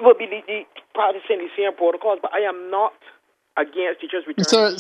will be practicing the same protocols, but I am not against teachers returning.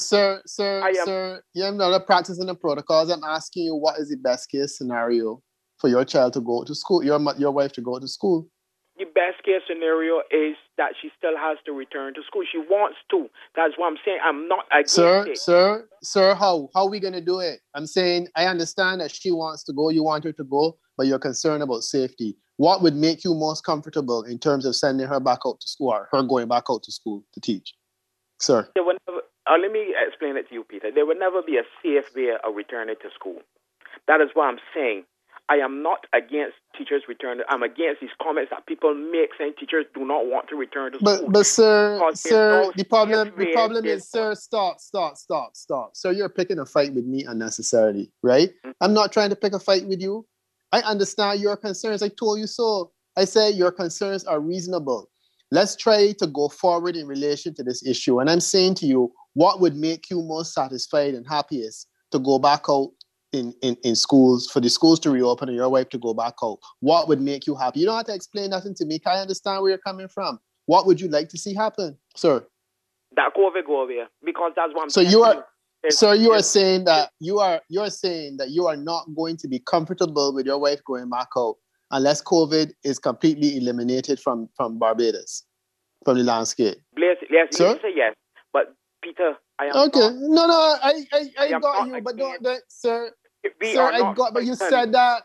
Sir, you're not practicing the protocols. I'm asking you, what is the best case scenario for your child to go to school, your wife to go to school? The best case scenario is that she still has to return to school. She wants to. That's what I'm saying. I'm not against it. Sir, how are we going to do it? I'm saying, I understand that she wants to go, you want her to go, but you're concerned about safety. What would make you most comfortable in terms of sending her back out to school, or her going back out to school to teach? Sir. Let me explain it to you, Peter. There will never be a safe way of returning to school. That is what I'm saying. I am not against teachers returning. I'm against these comments that people make saying teachers do not want to return to school. But sir, the problem is, sir, stop. Sir, you're picking a fight with me unnecessarily, right? Mm-hmm. I'm not trying to pick a fight with you. I understand your concerns. I told you so. I said your concerns are reasonable. Let's try to go forward in relation to this issue. And I'm saying to you, what would make you most satisfied and happiest to go back out in schools, for the schools to reopen and your wife to go back out? What would make you happy? You don't have to explain nothing to me. I understand where you're coming from. What would you like to see happen, sir? That COVID go away, because that's what I'm saying. So you are saying that you are not going to be comfortable with your wife going back out unless COVID is completely eliminated from Barbados, from the landscape. Yes, sir? Say yes. But Peter, I am okay. Not, no, I got you, but don't, sir. Sir, I got, but you said that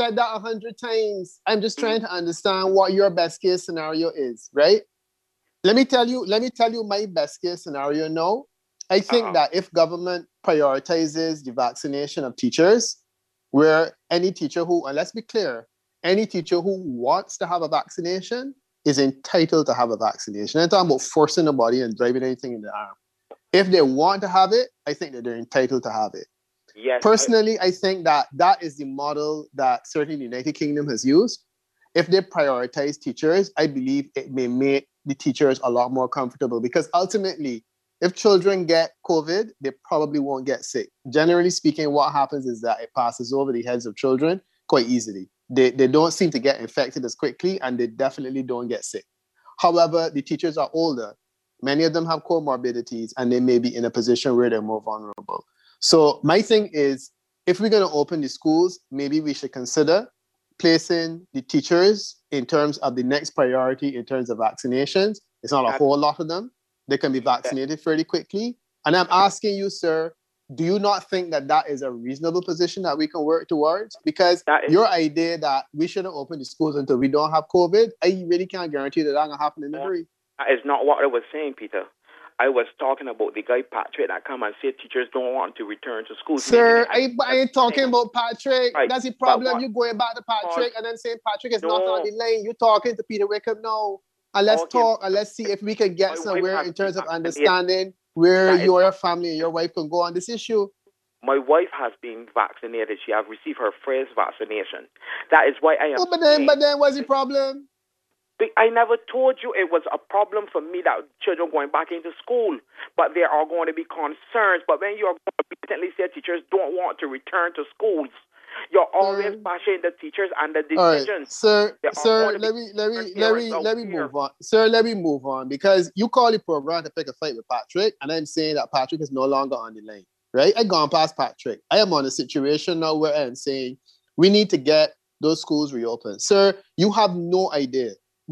100 times. I'm just trying to understand what your best case scenario is, right? Let me tell you my best case scenario now. I think that if government prioritizes the vaccination of teachers, where any teacher who, and let's be clear, any teacher who wants to have a vaccination is entitled to have a vaccination. I'm talking about forcing the body and driving anything in the arm. If they want to have it, I think that they're entitled to have it. Yes. Personally, I think that is the model that certainly the United Kingdom has used. If they prioritize teachers, I believe it may make the teachers a lot more comfortable, because ultimately, if children get COVID, they probably won't get sick. Generally speaking, what happens is that it passes over the heads of children quite easily. They don't seem to get infected as quickly, and they definitely don't get sick. However, the teachers are older. Many of them have comorbidities, and they may be in a position where they're more vulnerable. So my thing is, if we're going to open the schools, maybe we should consider placing the teachers in terms of the next priority in terms of vaccinations. It's not a whole lot of them. They can be vaccinated fairly quickly. And I'm asking you, sir, do you not think that is a reasonable position that we can work towards? Because your idea that we shouldn't open the schools until we don't have COVID, I really can't guarantee that's going to happen in a hurry. That is not what I was saying, Peter. I was talking about the guy Patrick that come and said teachers don't want to return to school. Sir, I ain't talking about Patrick. Right. That's the problem. You going back to Patrick and then saying Patrick is not on the lane. You're talking to Peter Wickham now. And let's talk and let's see if we can get somewhere in terms of understanding where your family and your wife can go on this issue. My wife has been vaccinated. She has received her first vaccination. That is why I am. But then what's the problem? I never told you it was a problem for me that children going back into school, but there are going to be concerns. But when you are going to blatantly say teachers don't want to return to schools, you're always bashing the teachers and the decisions. Right. Sir, let me move on. Sir, let me move on, because you call the program to pick a fight with Patrick, and I'm saying that Patrick is no longer on the lane. Right? I gone past Patrick. I am on a situation now where I'm saying we need to get those schools reopened. Sir, you have no idea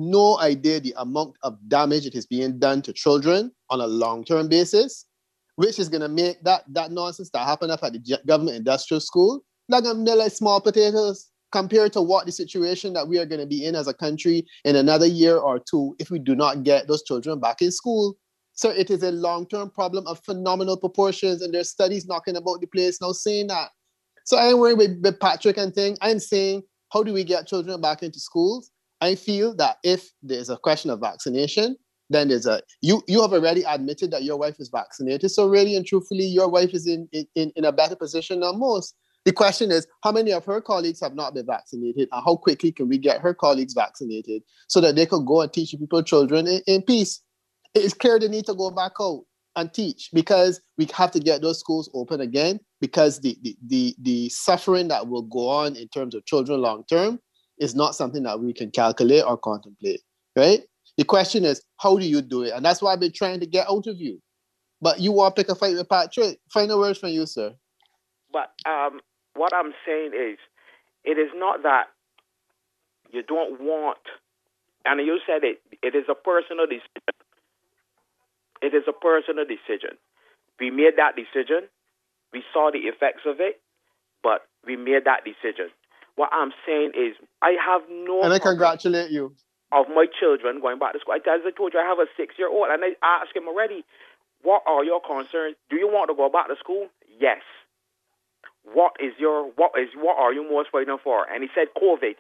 the amount of damage it is being done to children on a long-term basis, which is going to make that nonsense that happened up at the government industrial school like small potatoes compared to what the situation that we are going to be in as a country in another year or two if we do not get those children back in school. So it is a long-term problem of phenomenal proportions, and there's studies knocking about the place now saying that. So I ain't worried with Patrick and thing. I'm saying, how do we get children back into schools? I feel that if there's a question of vaccination, then you have already admitted that your wife is vaccinated. So really and truthfully, your wife is in a better position than most. The question is, how many of her colleagues have not been vaccinated, and how quickly can we get her colleagues vaccinated so that they can go and teach people, children in peace? It is clear they need to go back out and teach, because we have to get those schools open again, because the suffering that will go on in terms of children long term is not something that we can calculate or contemplate, right? The question is, how do you do it? And that's why I've been trying to get out of you. But you want to pick a fight with Patrick. Final words from you, sir. But what I'm saying is, it is not that you don't want, and you said it is a personal decision. It is a personal decision. We made that decision. We saw the effects of it, but we made that decision. What I'm saying is, I have no. And I congratulate you. Of my children going back to school. As I told you, I have a 6-year-old, and I asked him already, what are your concerns? Do you want to go back to school? Yes. What are you most fighting for? And he said COVID.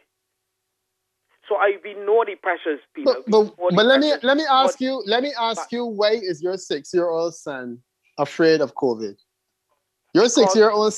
So we know the pressures, Peter. But let me ask you, why is your 6-year-old son afraid of COVID? Your 6-year-old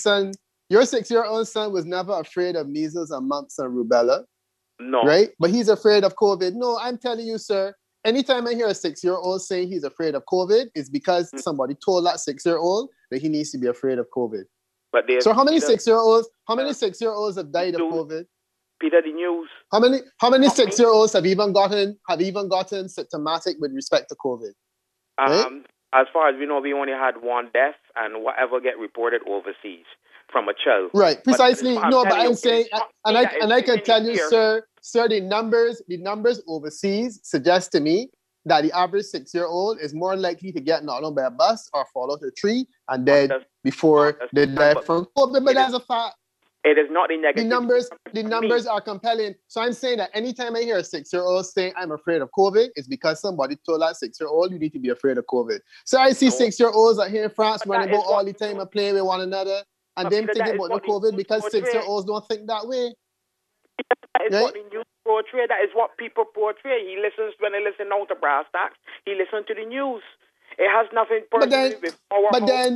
son was never afraid of measles and mumps and rubella. No. Right? But he's afraid of COVID. No, I'm telling you, sir, anytime I hear a 6-year-old saying he's afraid of COVID, it's because somebody told that 6-year-old that he needs to be afraid of COVID. But so how many 6-year-olds have died of COVID? Peter, the news. How many 6-year-olds have even gotten symptomatic with respect to COVID? Right? As far as we know, we only had one death, and whatever get reported overseas from a child. Right, precisely. But I'm saying, and I can tell you, sir, the numbers overseas suggest to me that the average 6-year-old is more likely to get knocked on by a bus or fall out of a tree and dead before they die from COVID. But that's a fact. It is not the negative. The numbers are compelling. So I'm saying that anytime I hear a 6-year-old saying I'm afraid of COVID, it's because somebody told that 6-year-old you need to be afraid of COVID. So I see 6-year-olds out here in France running about all the time and playing with one another, and them thinking about the COVID because 6-year-olds don't think that way. That is what the news portray. That is what people portray. When they listen now to Brass Tacks, he listens to the news. It has nothing personally with our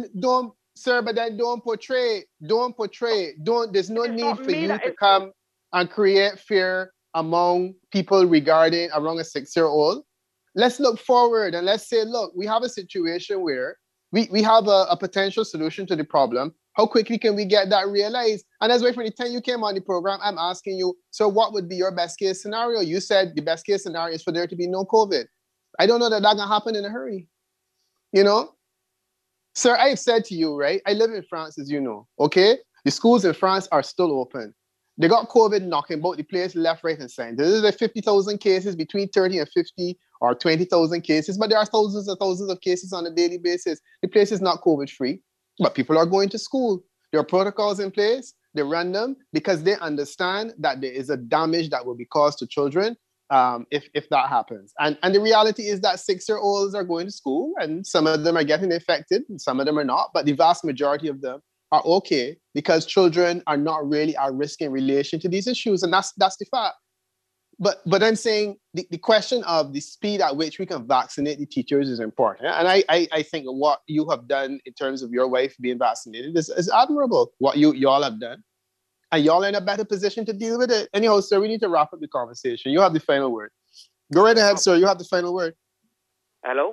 don't portray. There's no need for you to come and create fear among people around a 6-year-old. Let's look forward and let's say, look, we have a situation where we have a potential solution to the problem. How quickly can we get that realized? And that's why from the time you came on the program, I'm asking you, so what would be your best case scenario? You said the best case scenario is for there to be no COVID. I don't know that that's going to happen in a hurry. You know? Sir, I've said to you, right? I live in France, as you know, okay? The schools in France are still open. They got COVID knocking about the place left, right, and center. There's like 50,000 cases, between 30 and 50 or 20,000 cases, but there are thousands and thousands of cases on a daily basis. The place is not COVID-free, but people are going to school. There are protocols in place. They run them because they understand that there is a damage that will be caused to children if that happens. And the reality is that 6-year-olds are going to school and some of them are getting infected and some of them are not, but the vast majority of them are okay because children are not really at risk in relation to these issues. And that's the fact. But I'm saying the question of the speed at which we can vaccinate the teachers is important. And I think what you have done in terms of your wife being vaccinated is admirable, what you all have done. And y'all are in a better position to deal with it. Anyhow, sir, we need to wrap up the conversation. You have the final word. Go right ahead, sir. You have the final word. Hello?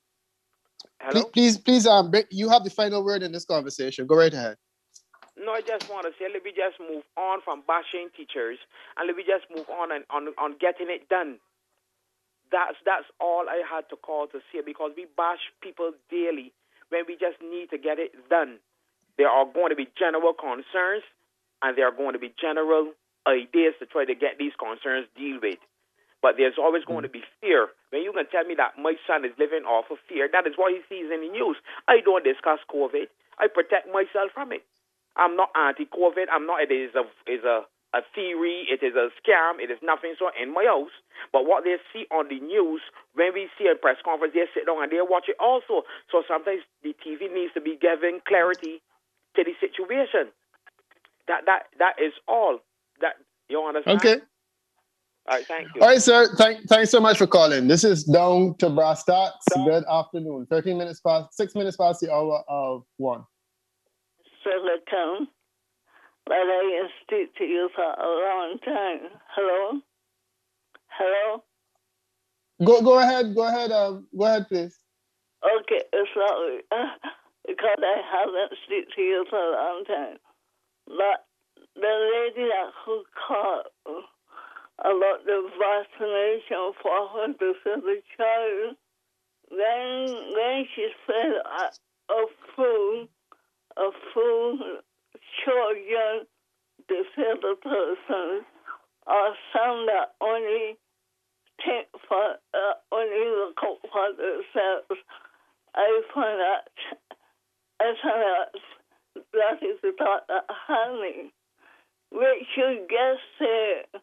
Please, you have the final word in this conversation. Go right ahead. No, I just want to say, let me just move on from bashing teachers and let me just move on getting it done. That's all I had to call to say because we bash people daily when we just need to get it done. There are going to be general concerns and there are going to be general ideas to try to get these concerns dealt with. But there's always going to be fear. When you can tell me that my son is living off of fear, that is what he sees in the news. I don't discuss COVID. I protect myself from it. I'm not anti-COVID. I'm not. It is a theory. It is a scam. It is nothing so in my house. But what they see on the news, when we see a press conference, they sit down and they watch it also. So sometimes the TV needs to be giving clarity to the situation. That is all. That you understand? Okay. All right, thank you. All right, sir. Thanks so much for calling. This is Down to Brass Tacks. Good afternoon. 6 minutes past the hour of 1. Silicon, but I can speak to you for a long time. Hello? Go ahead. Go ahead, please. Okay, sorry. Because I haven't speak to you for a long time. But the lady who called about the vaccination for her disabled child. Then she said a full children disabled persons are some that only take for only look out for themselves. I find that is the thought that happening. Which you just said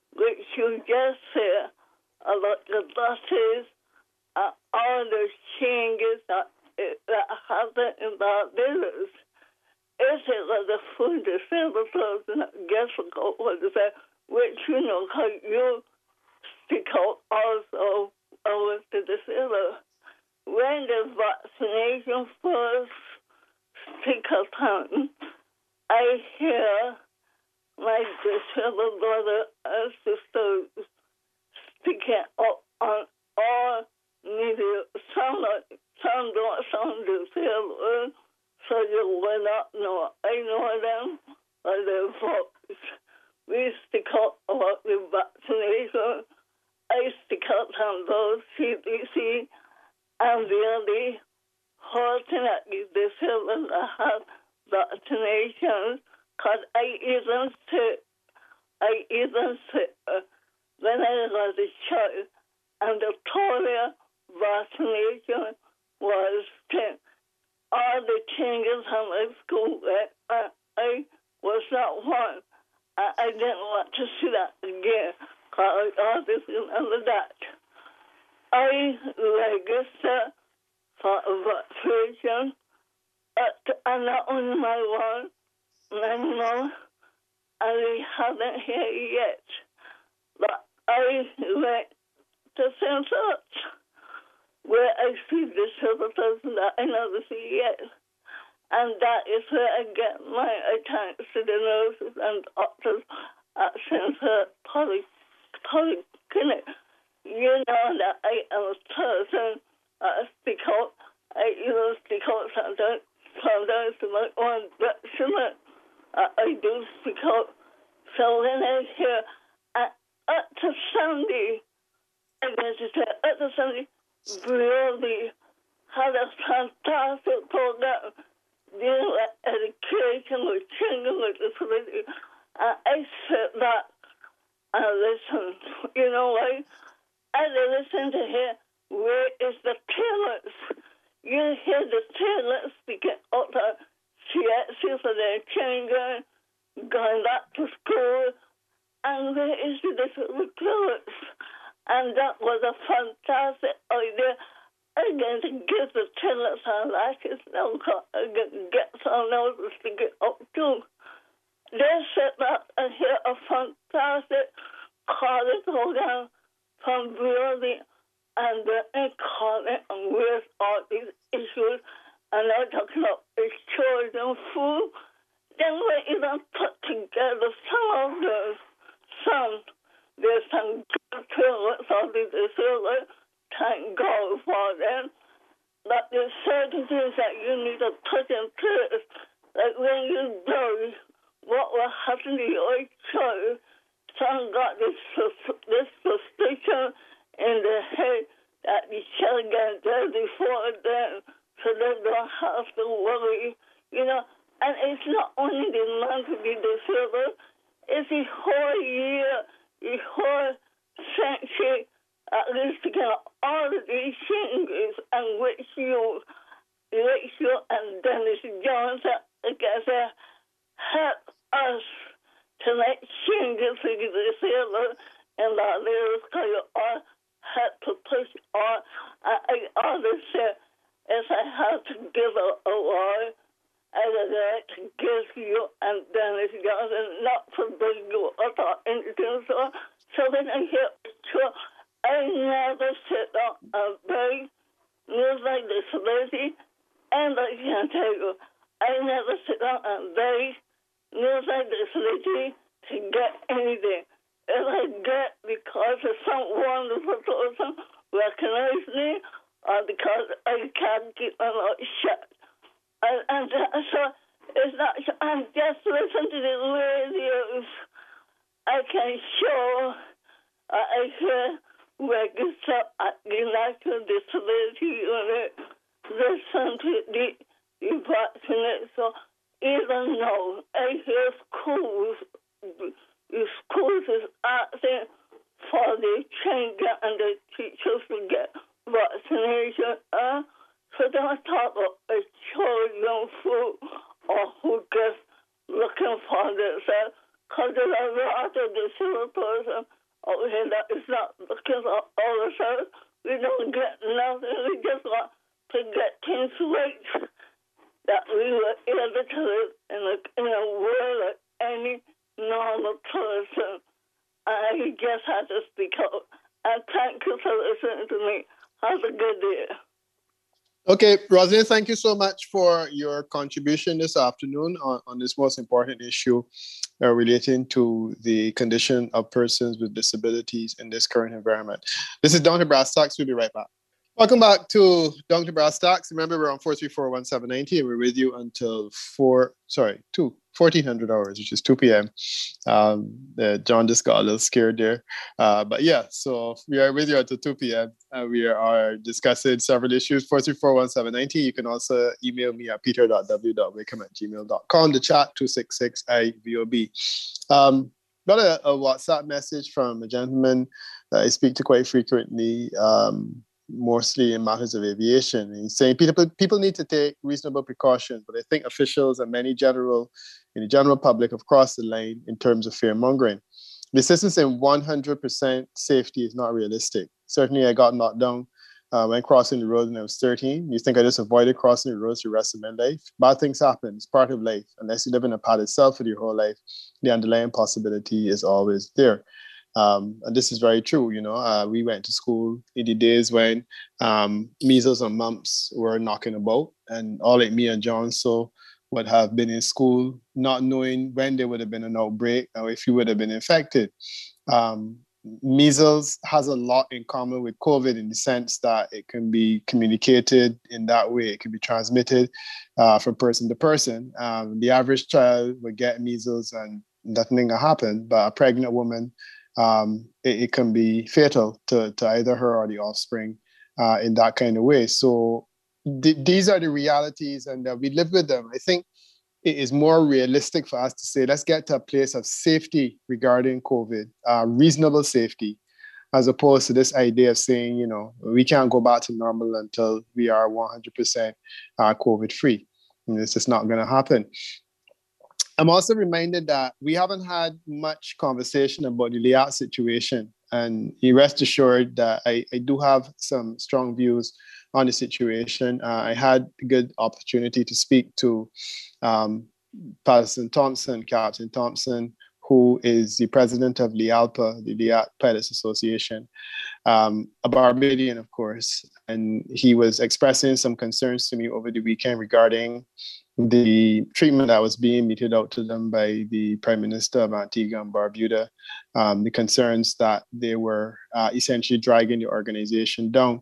about the buses, all the changes that happen in our business. Is it like the food disabled person that gets what to say, which cause you stick out also with the disabled. When the vaccination first stick upon, I hear my disabled brother and sisters sticking up on all needed. Some don't sound disabled, so you will not know. I know them by their voice. We stick up about the vaccination. I stick up on those CDC and really hoping that the disabled have vaccinations. Because I even said when I was a child, and the polio vaccination was 10. All the changes on my school, I was not one. I didn't want to see that again, because I always remember that. I registered for a vaccination, but I'm not only my one. And I haven't here yet. But I went to Census, where I see the silver person that I never see yet. And that is where I get my thanks to the nurses and doctors at Census Polyclinic. You know that I am a person stick out. I even stick out sometimes to my own vaccination. I do speak out. So when I hear up to Sunday, really had a fantastic program dealing with education, with children with disability. I said that and listened. You know why? I listened to hear where is the parents. You hear the parents speaking out of CSC for their children, going back to school, and where is the disabled parents? And that was a fantastic idea. I'm going to give the tenants and lashes now, I'm going to get some noses to get up too. They said that I hear a fantastic college program from building and then calling and where's all these issues. And I'm talking about children food. Then we even put together there's some good parents of the disabled. Thank God for them. But there's certain things that you need to put in place. Like when you die, what will happen to your child? Some got this suspicion in the head that the child got dead before them, so they don't have to worry, you know. And it's not only the man to be disabled, it's the whole year, the whole century, at least to get all of these changes and which you and Dennis Johnson together help us to make changes to the disabled in our lives, because you all help to push on. I always say, if I have to give a award, I would like to give you and Dennis Johnson, not to bring you up or anything. So when I hear sure, I never sit down and beg news like disability, and I can tell you, I never sit down and beg news like disability to get anything. If I get because of some wonderful person recognize me, or because I can't keep my mouth shut. And so it's not, I just listen to the radios. I can show I hear register at the National Disability Unit. Listen to the vaccinate. So even though I hear the schools is asking for the trainer and the teachers to get vaccination. So don't talk about a children food or who just looking for themselves. Because there's a lot of disabled person over here that is not looking for all of us. We don't get nothing. We just want to get things right. That we were able to live in a world like any normal person. I just had to speak out. And thank you for listening to me. Have a good day. Okay, Rosalind, thank you so much for your contribution this afternoon on this most important issue relating to the condition of persons with disabilities in this current environment. This is Down to Brass Tacks. We'll be right back. Welcome back to Down to Brass Tacks. Remember, we're on 434-1790 and we're with you until 1400 hours, which is 2 p.m. John just got a little scared there. But yeah, so we are with you until 2 p.m. We are discussing several issues, 434-1790. You can also email me at peter.w.wakeham@gmail.com. The chat, 266-IVOB. Got a WhatsApp message from a gentleman that I speak to quite frequently, mostly in matters of aviation. And he's saying people need to take reasonable precautions, but I think officials and many in the general public have crossed the line in terms of fear-mongering. The insistence in 100% safety is not realistic. Certainly, I got knocked down when crossing the road when I was 13. You think I just avoided crossing the roads the rest of my life? Bad things happen. It's part of life. Unless you live in a padded cell for your whole life, the underlying possibility is always there. And this is very true. We went to school in the days when measles and mumps were knocking about, and all like me and John would have been in school not knowing when there would have been an outbreak or if you would have been infected. Measles has a lot in common with COVID in the sense that it can be communicated in that way. It can be transmitted from person to person. The average child would get measles and nothing will happen, but a pregnant woman, it can be fatal to either her or the offspring in that kind of way. So these are the realities, and we live with them. I think it is more realistic for us to say, let's get to a place of safety regarding COVID, reasonable safety, as opposed to this idea of saying, we can't go back to normal until we are 100% COVID-free. It's just not going to happen. I'm also reminded that we haven't had much conversation about the Liat situation, and you rest assured that I do have some strong views on the situation. I had a good opportunity to speak to Captain Thompson, who is the president of LIALPA, the Liat Pilots Association, a Barbadian, of course, and he was expressing some concerns to me over the weekend regarding the treatment that was being meted out to them by the Prime Minister of Antigua and Barbuda, the concerns that they were essentially dragging the organization down.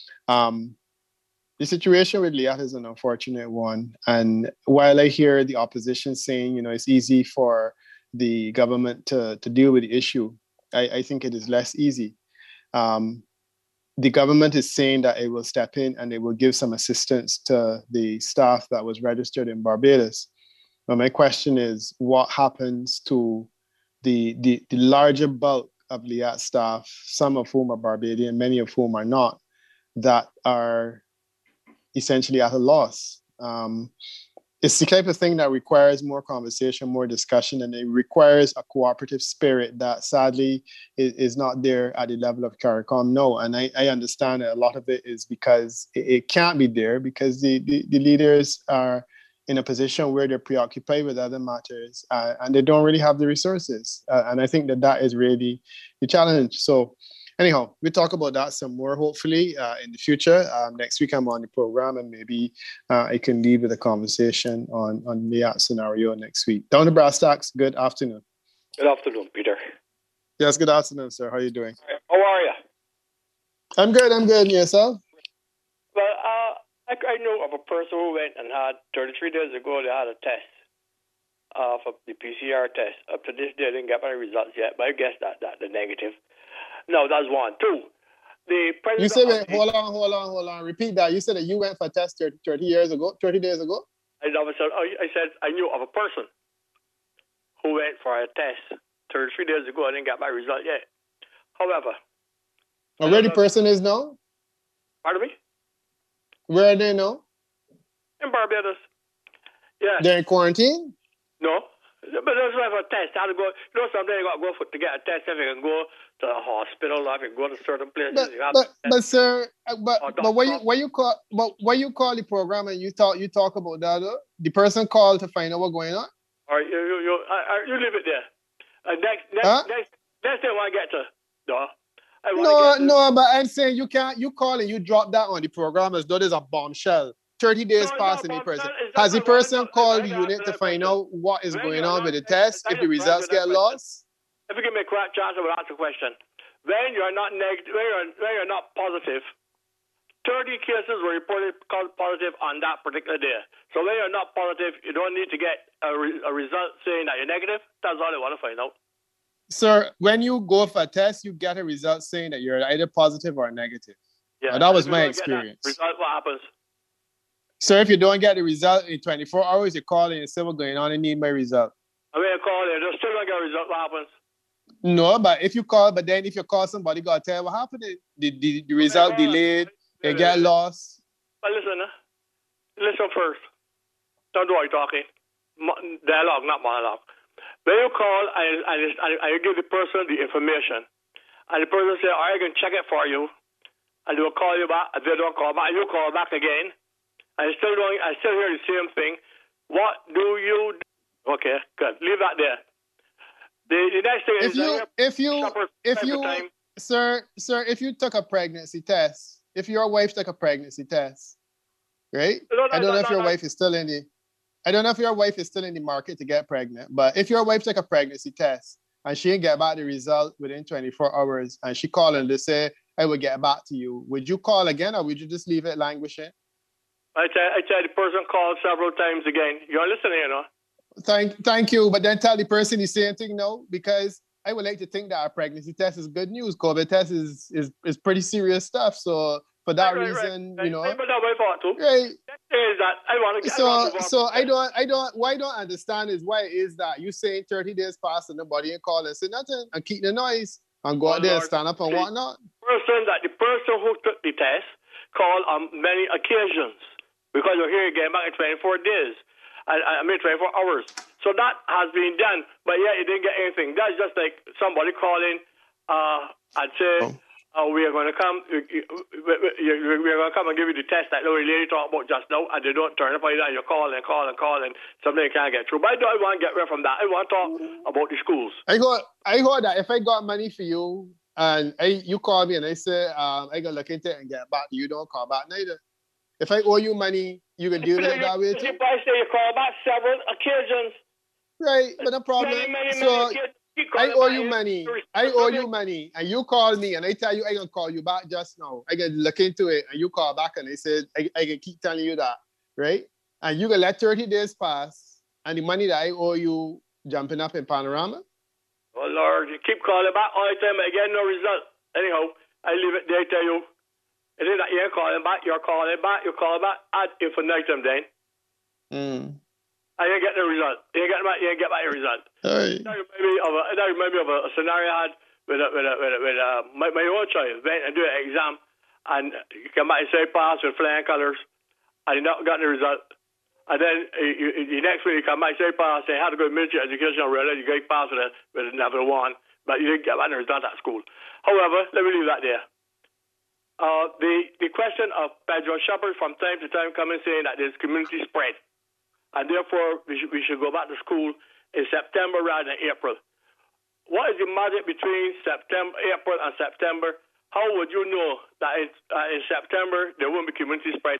The situation with Liat is an unfortunate one. And while I hear the opposition saying, it's easy for the government to deal with the issue, I think it is less easy. The government is saying that it will step in and it will give some assistance to the staff that was registered in Barbados. But my question is, what happens to the larger bulk of Liat staff, some of whom are Barbadian, many of whom are not, that are essentially at a loss? It's the type of thing that requires more conversation, more discussion, and it requires a cooperative spirit that sadly is not there at the level of CARICOM. No, and I understand that a lot of it is because it can't be there because the leaders are in a position where they're preoccupied with other matters and they don't really have the resources. And I think that is really the challenge. So anyhow, we'll talk about that some more, hopefully, in the future. Next week, I'm on the program, and maybe I can lead with a conversation on the scenario next week. Down to Brass Tacks, good afternoon. Good afternoon, Peter. Yes, good afternoon, sir. How are you doing? How are you? I'm good. And yourself? Well, I know of a person who went and had, 33 days ago, they had a test for the PCR test. Up to this day, they didn't get any results yet, but I guess that the negative. No, that's one. Two, the president. You said, hold on. Repeat that. You said that you went for a test 30 days ago. I said I knew of a person who went for a test 33 days ago. I didn't get my result yet. However, where the person is now? Pardon me? Where are they now? In Barbados. Yeah. They're in quarantine? No. But that's why for a test. I had to go. You know, sometimes you got to go to get a test. If you can go to the hospital, or if you can go to certain places. But sir, when you call the program and you talk about that, the person called to find out what's going on. All right, you leave it there. Next thing I get to, no, but I'm saying you can't. You call and you drop that on the program as though there's a bombshell. 30 days past and the person. Has the person called the unit to find out what is going on with the test if the results get lost? If you give me a correct chance, I will ask a question. When you're not negative, when you're not positive, 30 cases were reported positive on that particular day. So when you're not positive, you don't need to get a result saying that you're negative. That's all I want to find out. Sir, when you go for a test, you get a result saying that you're either positive or negative. Yeah, that was my experience. Result, what happens? Sir, if you don't get the result in 24 hours, you call and you say what's going on and need my result. I mean, you call and you still don't get a result, what happens? No, but if you call somebody, got to tell you what happened. The result delayed, it get lost. But listen first. Don't do what you're talking. Dialogue, not monologue. When you call and you give the person the information, and the person say, I can check it for you, and they will call you back, and they don't call back, and you call back again, and I still hear the same thing. What do you do? Okay, good. Leave that there. The next thing if you took a pregnancy test, if your wife took a pregnancy test, right? I don't know if your wife is still in the market to get pregnant, but if your wife took a pregnancy test and she didn't get back the result within 24 hours and she called and they say, I will get back to you, would you call again or would you just leave it languishing? I tell the person called several times again. You're listening, you know? Thank you, but then tell the person the same thing now, because I would like to think that a pregnancy test is good news. COVID test is pretty serious stuff. So for that reason, you know, but that's my fault too. Right. Is that I want to what I don't understand is why is that you saying 30 days past and nobody ain't call and say nothing and keep the noise and go out there and stand up and whatnot. The person who took the test called on many occasions because you're here again back in 24 days. I mean 24 hours. So that has been done, but yeah, you didn't get anything. That's just like somebody calling and say, we are going to come. We're going to come and give you the test that the lady talked about just now, and they don't turn up. And you call and something you can't get through. But I don't want to get rid from that. I want to talk about the schools. I heard that if I got money for you and you call me and I say I got to look into it and get back, you don't call back neither. If I owe you money, you can deal with it that way too. I say you call back several occasions. Right, but no problem. So I owe you money. And you call me and I tell you I can call you back just now. I can look into it and you call back and I said I can keep telling you that, right? And you can let 30 days pass and the money that I owe you jumping up in Panorama. Oh Lord, you keep calling back all the time, but I get no result. Anyhow, I leave it there. I tell you. It is that you're calling back ad infinitum then. And you get the result. You get back your result. Right. That reminds me of a scenario I had with my own child. Went and do an exam and you come back and say pass with flying colours and you not got the result. And then the next week you come back and say pass, say had to go to military education already, you get pass with a level 1, but you didn't get back the result at school. However, let me leave that there. The question of Pedro Shepherd from time to time coming saying that there's community spread, and therefore we should go back to school in September rather than April. What is the magic between April and September? How would you know that in September there won't be community spread